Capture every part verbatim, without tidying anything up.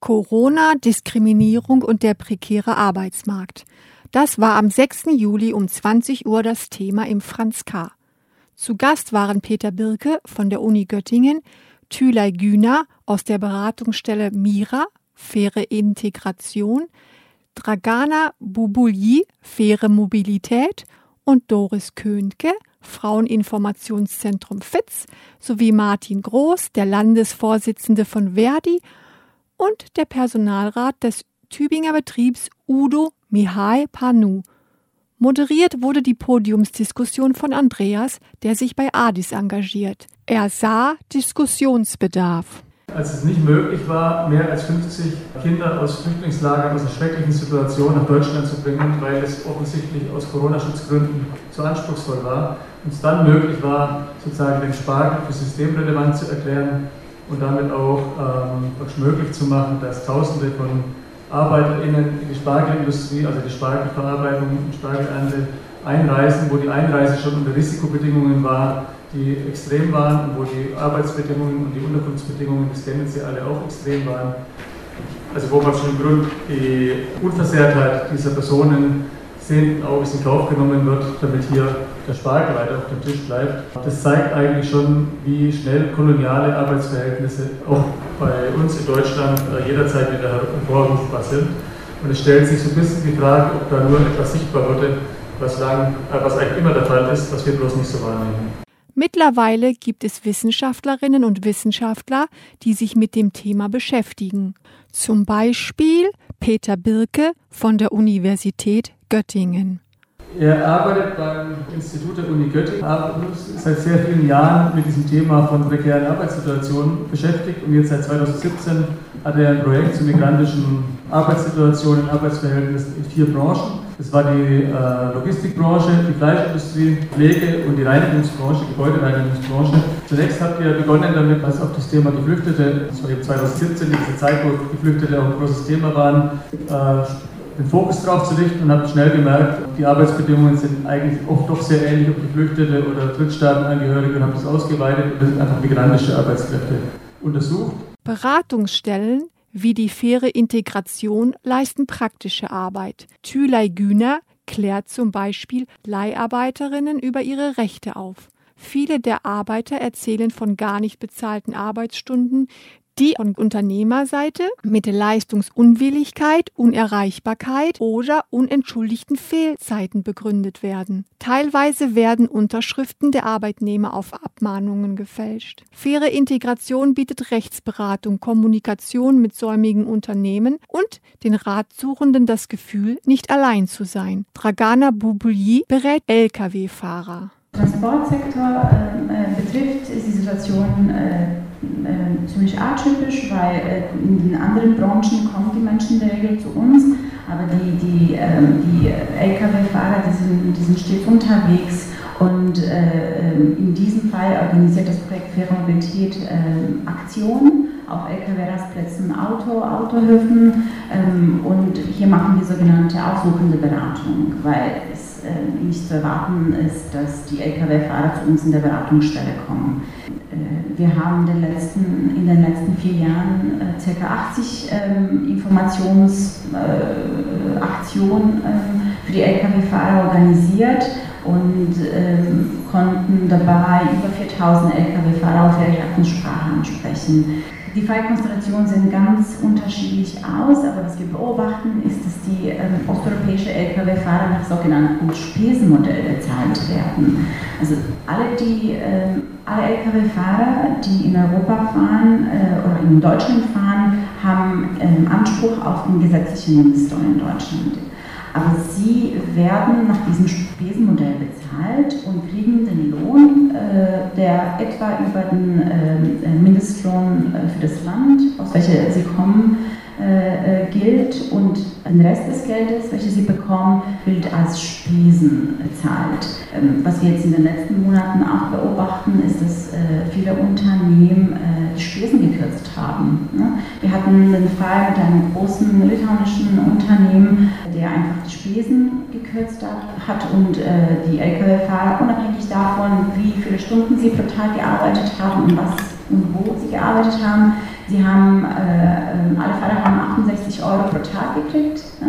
Corona, Diskriminierung und der prekäre Arbeitsmarkt. Das war am sechsten Juli um zwanzig Uhr das Thema im Franz K. Zu Gast waren Peter Birke von der Uni Göttingen, Tülay Güner aus der Beratungsstelle MIRA, Faire Integration, Dragana Bubulji, Faire Mobilität und Doris Köhnke, Fraueninformationszentrum F I Z, sowie Martin Groß, der Landesvorsitzende von Verdi, und der Personalrat des Tübinger Betriebs Udo Mihai Panu. Moderiert wurde die Podiumsdiskussion von Andreas, der sich bei A D I S engagiert. Er sah Diskussionsbedarf. Als es nicht möglich war, mehr als fünfzig Kinder aus Flüchtlingslagern, aus einer schrecklichen Situation nach Deutschland zu bringen, weil es offensichtlich aus Corona-Schutzgründen zu anspruchsvoll war, und es dann möglich war, sozusagen den Spargel für systemrelevant zu erklären und damit auch ähm, möglich zu machen, dass Tausende von ArbeiterInnen in die Spargelindustrie, also die Spargelverarbeitung und Spargelernte einreisen, wo die Einreise schon unter Risikobedingungen war, die extrem waren und wo die Arbeitsbedingungen und die Unterkunftsbedingungen, das kennen Sie alle, auch extrem waren. Also wo man schon im Grund die Unversehrtheit dieser Personen sehenden Auges in Kauf genommen wird, damit hier der Spargel weiter auf dem Tisch bleibt. Das zeigt eigentlich schon, wie schnell koloniale Arbeitsverhältnisse auch bei uns in Deutschland jederzeit wieder hervorrufbar sind. Und es stellt sich so ein bisschen die Frage, ob da nur etwas sichtbar wurde, was, lang, was eigentlich immer der Fall ist, was wir bloß nicht so wahrnehmen. Mittlerweile gibt es Wissenschaftlerinnen und Wissenschaftler, die sich mit dem Thema beschäftigen. Zum Beispiel Peter Birke von der Universität Göttingen. Er arbeitet beim Institut der Uni Göttingen, ist seit sehr vielen Jahren mit diesem Thema von prekären Arbeitssituationen beschäftigt, und jetzt seit zweitausendsiebzehn hat er ein Projekt zur migrantischen Arbeitssituation und Arbeitsverhältnissen in vier Branchen. Das war die äh, Logistikbranche, die Fleischindustrie, Pflege und die Reinigungsbranche, Gebäudereinigungsbranche. Zunächst habt ihr begonnen damit, was auf das Thema Geflüchtete, das war eben zweitausendsiebzehn, diese Zeit, wo Geflüchtete auch ein großes Thema waren, äh, den Fokus drauf zu richten, und habt schnell gemerkt, die Arbeitsbedingungen sind eigentlich oft doch sehr ähnlich, ob Geflüchtete oder Drittstaatenangehörige, und habt das ausgeweitet und das sind einfach migrantische Arbeitskräfte untersucht. Beratungsstellen wie die Faire Integration leisten praktische Arbeit. Tülay Güner klärt zum Beispiel Leiharbeiterinnen über ihre Rechte auf. Viele der Arbeiter erzählen von gar nicht bezahlten Arbeitsstunden, die von Unternehmerseite mit Leistungsunwilligkeit, Unerreichbarkeit oder unentschuldigten Fehlzeiten begründet werden. Teilweise werden Unterschriften der Arbeitnehmer auf Abmahnungen gefälscht. Faire Integration bietet Rechtsberatung, Kommunikation mit säumigen Unternehmen und den Ratsuchenden das Gefühl, nicht allein zu sein. Dragana Bubulji berät L K W-Fahrer. Transportsektor äh, betrifft ist die Situation äh, äh, ziemlich atypisch, weil äh, in den anderen Branchen kommen die Menschen in der Regel zu uns, aber die, die, äh, die L K W-Fahrer, die sind, die sind stets unterwegs, und äh, in diesem Fall organisiert das Projekt Faire Mobilität äh, Aktionen auf L K W-Rastplätzen, Auto, Autohöfen, ähm, und hier machen wir sogenannte aufsuchende Beratung, weil es äh, nicht zu erwarten ist, dass die L K W-Fahrer zu uns in der Beratungsstelle kommen. Äh, wir haben in den letzten, in den letzten vier Jahren äh, ca. achtzig ähm, Informationsaktionen äh, für die L K W-Fahrer organisiert und ähm, konnten dabei über viertausend L K W-Fahrer auf ihre Herkunftssprache ansprechen. Die Fallkonstellationen sehen ganz unterschiedlich aus, aber was wir beobachten, ist, dass die ähm, osteuropäische L K W-Fahrer nach sogenannten Spesenmodell bezahlt werden. Also alle, die, ähm, alle L K W-Fahrer, die in Europa fahren äh, oder in Deutschland fahren, haben ähm, Anspruch auf den gesetzlichen Mindestlohn in Deutschland. Aber sie werden nach diesem Spesenmodell bezahlt und kriegen den Lohn, äh, der etwa über den äh, Mindestlohn äh, für das Land, aus welchem sie kommen, äh, äh, gilt, und den Rest des Geldes, welches sie bekommen, wird als Spesen bezahlt. Ähm, was wir jetzt in den letzten Monaten auch beobachten, ist, dass äh, viele Unternehmen äh, die Spesen gekürzt haben. Ne? Wir hatten den Fall mit einem großen litauischen Unternehmen, der einfach die Spesen gekürzt hat und äh, die L K W-Fahrer, unabhängig davon, wie viele Stunden sie pro Tag gearbeitet haben und was und wo sie gearbeitet haben, sie haben, äh, alle Fahrer haben Euro pro Tag gekriegt. Ja.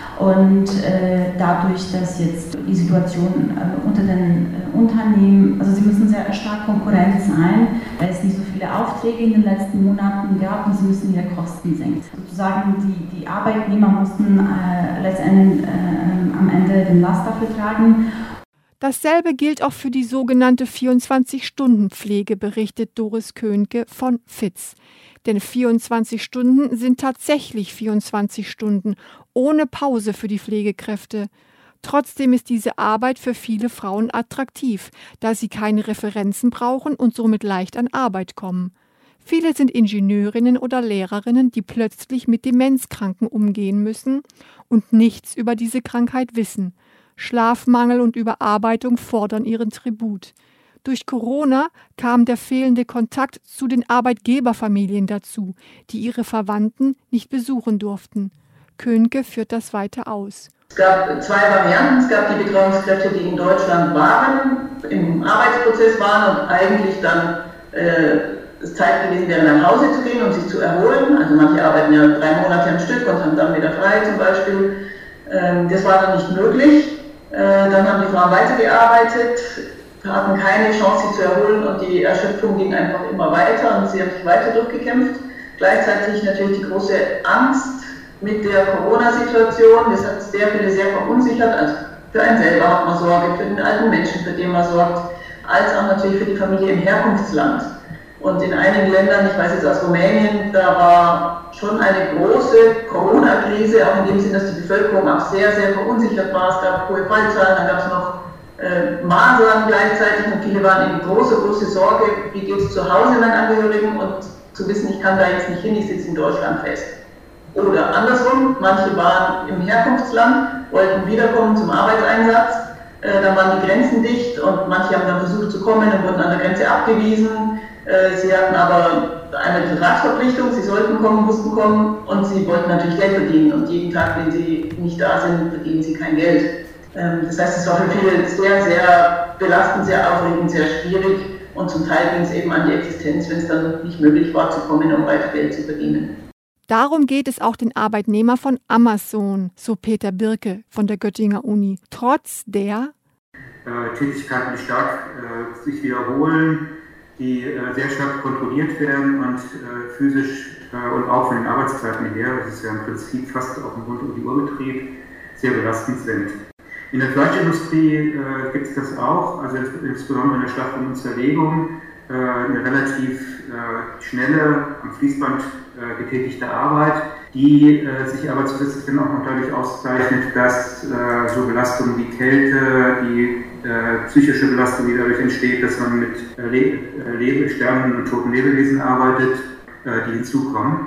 Und äh, dadurch, dass jetzt die Situation äh, unter den äh, Unternehmen, also sie müssen sehr stark Konkurrent sein, weil es nicht so viele Aufträge in den letzten Monaten gab und sie müssen ihre Kosten senken. Sozusagen die, die Arbeitnehmer mussten äh, letztendlich äh, am Ende den Last dafür tragen. Dasselbe gilt auch für die sogenannte vierundzwanzig-Stunden-Pflege, berichtet Doris Köhnke von F I Z. Denn vierundzwanzig Stunden sind tatsächlich vierundzwanzig Stunden, ohne Pause für die Pflegekräfte. Trotzdem ist diese Arbeit für viele Frauen attraktiv, da sie keine Referenzen brauchen und somit leicht an Arbeit kommen. Viele sind Ingenieurinnen oder Lehrerinnen, die plötzlich mit Demenzkranken umgehen müssen und nichts über diese Krankheit wissen. Schlafmangel und Überarbeitung fordern ihren Tribut. Durch Corona kam der fehlende Kontakt zu den Arbeitgeberfamilien dazu, die ihre Verwandten nicht besuchen durften. Köhnke führt das weiter aus. Es gab zwei Varianten. Es gab die Betreuungskräfte, die in Deutschland waren, im Arbeitsprozess waren und eigentlich dann äh, es Zeit gewesen wäre, nach Hause zu gehen und sich zu erholen. Also manche arbeiten ja drei Monate am Stück und haben dann wieder frei zum Beispiel. Ähm, das war dann nicht möglich. Äh, dann haben die Frauen weitergearbeitet, hatten keine Chance, sich zu erholen und die Erschöpfung ging einfach immer weiter und sie haben sich weiter durchgekämpft. Gleichzeitig natürlich die große Angst mit der Corona-Situation, das hat sehr viele sehr verunsichert, also für einen selber hat man Sorge, für den alten Menschen, für den man sorgt, als auch natürlich für die Familie im Herkunftsland. Und in einigen Ländern, ich weiß jetzt aus Rumänien, da war schon eine große Corona-Krise, auch in dem Sinn, dass die Bevölkerung auch sehr, sehr verunsichert war. Es gab hohe Fallzahlen, dann gab es noch äh, Masern gleichzeitig und viele waren in große, große Sorge, wie geht es zu Hause meinen Angehörigen und zu wissen, ich kann da jetzt nicht hin, ich sitze in Deutschland fest. Oder andersrum, manche waren im Herkunftsland, wollten wiederkommen zum Arbeitseinsatz, äh, dann waren die Grenzen dicht und manche haben dann versucht zu kommen und wurden an der Grenze abgewiesen. Äh, sie hatten aber einmal die Vertragsverpflichtung, sie sollten kommen, mussten kommen und sie wollten natürlich Geld verdienen und jeden Tag, wenn sie nicht da sind, verdienen sie kein Geld. Ähm, das heißt, es war für viele sehr, sehr belastend, sehr aufregend, sehr schwierig und zum Teil ging es eben an die Existenz, wenn es dann nicht möglich war zu kommen, um weiter Geld zu verdienen. Darum geht es auch den Arbeitnehmer von Amazon, so Peter Birke von der Göttinger Uni. Trotz der äh, Tätigkeiten, die stark äh, sich wiederholen, die äh, sehr stark kontrolliert werden und äh, physisch äh, und auch von den Arbeitszeiten her, das ist ja im Prinzip fast auf dem rund um die Uhr Betrieb, sehr belastend sind. In der Fleischindustrie äh, gibt es das auch, also insbesondere in der Schlachtung und Zerlegung, äh, eine relativ äh, schnelle, am Fließband äh, getätigte Arbeit, die äh, sich aber zusätzlich dann auch noch dadurch auszeichnet, dass äh, so Belastungen wie Kälte, die äh, psychische Belastung, die dadurch entsteht, dass man mit äh, Le- Lebe, sterbenden und toten Lebewesen arbeitet, äh, die hinzukommen.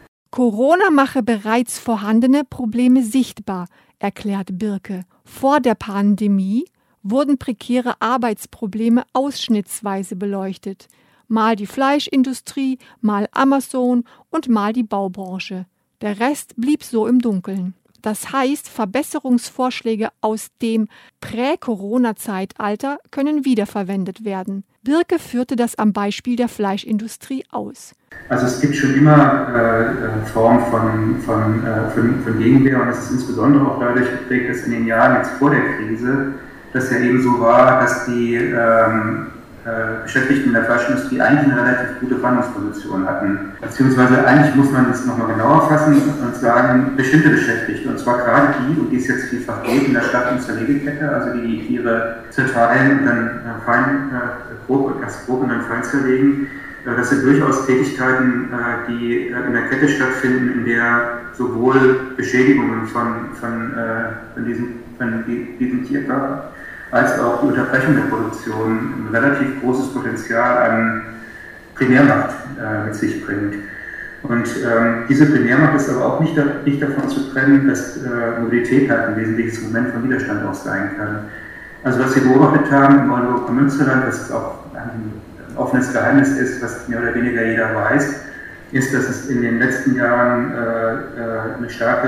Corona mache bereits vorhandene Probleme sichtbar, erklärt Birke. Vor der Pandemie wurden prekäre Arbeitsprobleme ausschnittsweise beleuchtet. Mal die Fleischindustrie, mal Amazon und mal die Baubranche. Der Rest blieb so im Dunkeln. Das heißt, Verbesserungsvorschläge aus dem Prä-Corona-Zeitalter können wiederverwendet werden. Birke führte das am Beispiel der Fleischindustrie aus. Also es gibt schon immer äh, Formen von, von, äh, von, von Gegenwehr und es ist insbesondere auch dadurch geprägt, dass in den Jahren jetzt vor der Krise das ja eben so war, dass die ähm, äh, Beschäftigten in der Fleischindustrie eigentlich eine relativ gute Verhandlungsposition hatten. Beziehungsweise eigentlich muss man das nochmal genauer fassen und sagen, bestimmte Beschäftigte, und zwar gerade die, um die es jetzt vielfach geht, in der Schlacht- und Zerlegekette, also die die Tiere zerteilen und dann äh, fein, äh, grob, erst grob und dann fein zerlegen. Äh, das sind durchaus Tätigkeiten, äh, die äh, in der Kette stattfinden, in der sowohl Beschädigungen von, von, äh, von, diesem, von diesem Tierkörper als auch die Unterbrechung der Produktion ein relativ großes Potenzial an Primärmacht äh, mit sich bringt. Und ähm, diese Primärmacht ist aber auch nicht, da, nicht davon zu trennen, dass äh, Mobilität halt ein wesentliches Moment von Widerstand auch sein kann. Also was wir beobachtet haben im Oldenburger Münsterland, was es auch ein offenes Geheimnis ist, was mehr oder weniger jeder weiß, ist, dass es in den letzten Jahren äh, eine starke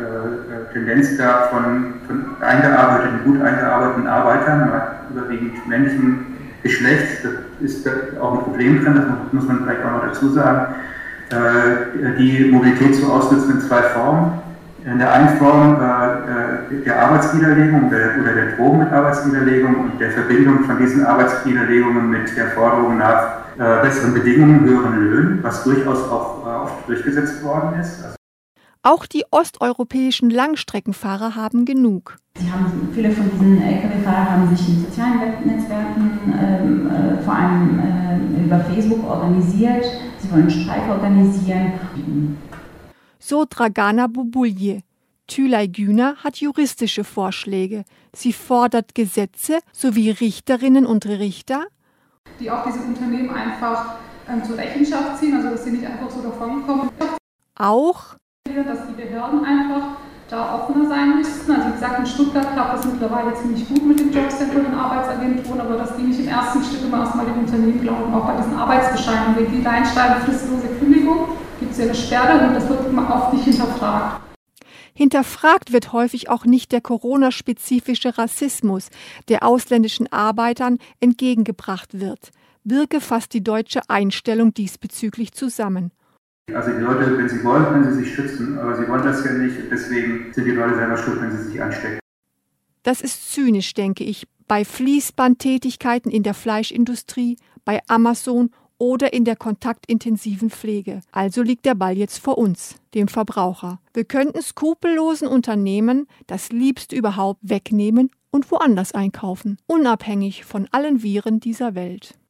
äh, Tendenz gab von, von eingearbeiteten, gut eingearbeiteten Arbeitern, überwiegend männlichen Geschlechts. Das ist auch ein Problem drin, das muss man vielleicht auch noch dazu sagen, äh, die Mobilität zu ausnutzen in zwei Formen. In der einen Form äh, der Arbeitswiderlegung der, oder der Drohung mit Arbeitswiderlegung und der Verbindung von diesen Arbeitswiderlegungen mit der Forderung nach äh, besseren Bedingungen, höheren Löhnen, was durchaus auch äh, oft durchgesetzt worden ist. Also auch die osteuropäischen Langstreckenfahrer haben genug. Sie haben, viele von diesen L K W-Fahrern haben sich in sozialen Netzwerken, ähm, äh, vor allem äh, über Facebook organisiert. Sie wollen Streik organisieren. So Dragana Bubulje. Tülay Güner hat juristische Vorschläge. Sie fordert Gesetze sowie Richterinnen und Richter, die auch diese Unternehmen einfach ähm, zur Rechenschaft ziehen, also dass sie nicht einfach so davonkommen. Auch, dass die Behörden einfach da offener sein müssten. Also wie gesagt, in Stuttgart klappt das mittlerweile ziemlich gut mit den Jobcentern und Arbeitsagenturen, aber dass die nicht im ersten Schritt immer erstmal den Unternehmen glauben, auch bei diesen Arbeitsbescheiden. Wenn die reinschreiben, fristlose Kündigung, gibt es ja eine Sperre und das wird oft nicht hinterfragt. Hinterfragt wird häufig auch nicht der Corona-spezifische Rassismus, der ausländischen Arbeitern entgegengebracht wird. Birke fasst die deutsche Einstellung diesbezüglich zusammen. Also die Leute, wenn sie wollen, können sie sich schützen, aber sie wollen das ja nicht. Deswegen sind die Leute selber schuld, wenn sie sich anstecken. Das ist zynisch, denke ich, bei Fließbandtätigkeiten in der Fleischindustrie, bei Amazon oder in der kontaktintensiven Pflege. Also liegt der Ball jetzt vor uns, dem Verbraucher. Wir könnten skrupellosen Unternehmen das Liebste überhaupt wegnehmen und woanders einkaufen, unabhängig von allen Viren dieser Welt.